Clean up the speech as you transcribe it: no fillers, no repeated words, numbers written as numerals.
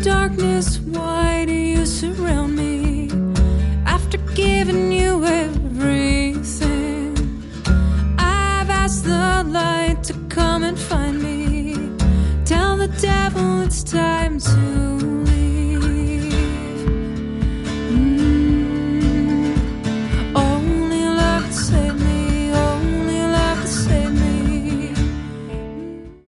darkness, why do you surround me? After giving you everything, I've asked the light to come and find me. Tell the devil it's time to leave.